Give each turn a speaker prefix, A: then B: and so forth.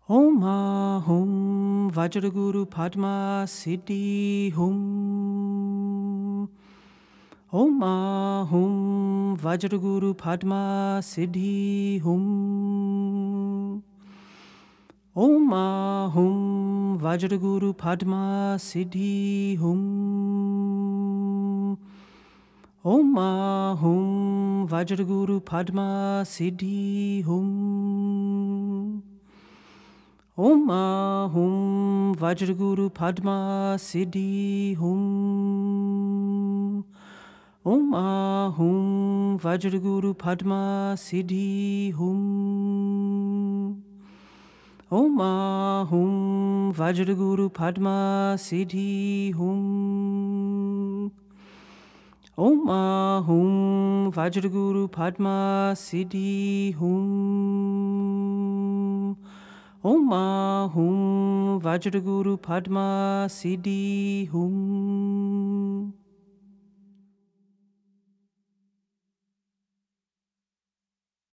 A: Om Hum Vajraguru Padma Siddhi Hum. Om Hum Vajraguru Padma Siddhi Hum. Om Hum Vajraguru Padma Siddhi Hum. Om Hum Vajraguru Padma Siddhi Hum. Om Hum Vajraguru Padma Siddhi Hum. Om Hum Vajraguru Padma Siddhi Hum. Om Hum Vajraguru Padma Siddhi Hum. Om Hum Vajraguru Padma Siddhi Hum. Om Hum Vajraguru Padma Siddhi Hum.